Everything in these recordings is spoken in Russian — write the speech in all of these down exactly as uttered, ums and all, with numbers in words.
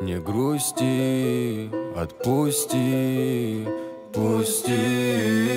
Не грусти, отпусти, пусти.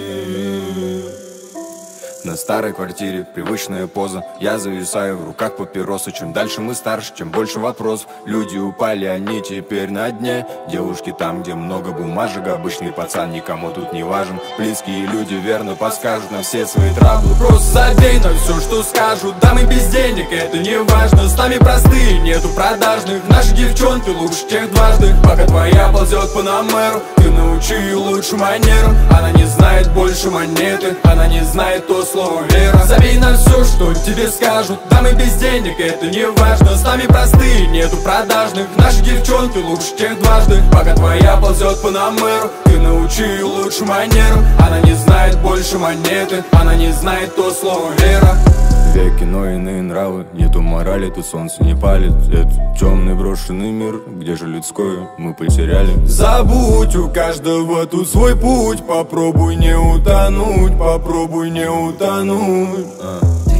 На старой квартире привычная поза. Я зависаю в руках папиросы. Чем дальше мы старше, чем больше вопросов. Люди упали, они теперь на дне. Девушки там, где много бумажек. Обычный пацан никому тут не важен. Близкие люди верно подскажут на все свои траблы. Просто забей на все, что скажут. Да мы без денег, это не важно. С нами простые, нету продажных. Наши девчонки лучше тех дважды. Пока твоя ползет по намеру, ты научи ее лучше манерам. Она не знает больше монеты, она не знает то слово вера. Забей на все, что тебе скажут. Да мы без денег, это не важно. С нами простые, нету продажных. Наши девчонки лучше тех дважды. Пока твоя ползет по намеру, ты научи ее лучше манерам. Она не знает больше монеты, она не знает то слово вера. Веки, но иные нравы, нету морали, тут солнце не палит. Это темный брошенный мир, где же людское мы потеряли. Забудь, у каждого тут свой путь. Попробуй не утонуть, попробуй не утонуть. а.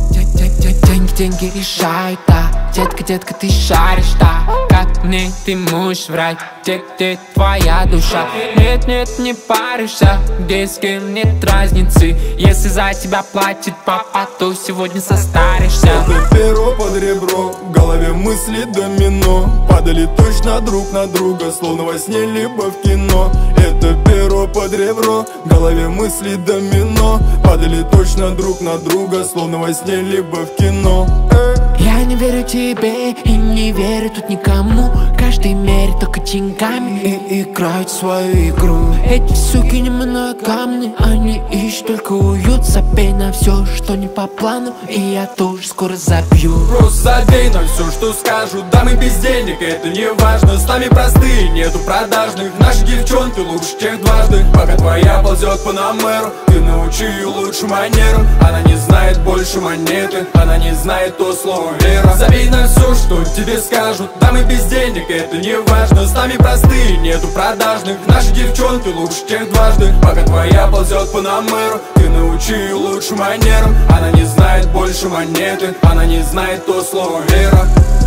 Деньги, деньги решают, да. Детка, детка, ты шаришь, да. Как мне ты можешь врать, где, где твоя душа? Нет, нет, не паришься, где с кем нет разницы. Если за тебя платит папа, то сегодня состаришься. Это перо под ребро, в голове мысли домино. Падали точно друг на друга, словно во сне либо в кино. Это перо под ребро, в голове мысли домино. Падали точно друг на друга, словно во сне либо в кино. Я не верю тебе и не верю тут никому. Каждый меряет только деньгами и играет свою игру. Эти суки не моногамны, они ищут только уют. Забей на все, что не по плану, и я тоже скоро забью. Просто забей на все, что скажут. Да мы без денег, это не важно. С нами простые, нету продажных. Наши девчонки лучше тех дважды. Пока твоя ползет по намеру, ты научи ее лучше манерам. Она не знает больше монеты, она не знает то слово вера. Забей на все, что тебе скажут. Да мы без денег, это не важно. С нами простые, нету продажных. Наши девчонки лучше тех дважды. Пока твоя ползет по намеру, ты научи ее лучше манерам. Она не знает больше монеты, она не знает то слово вера.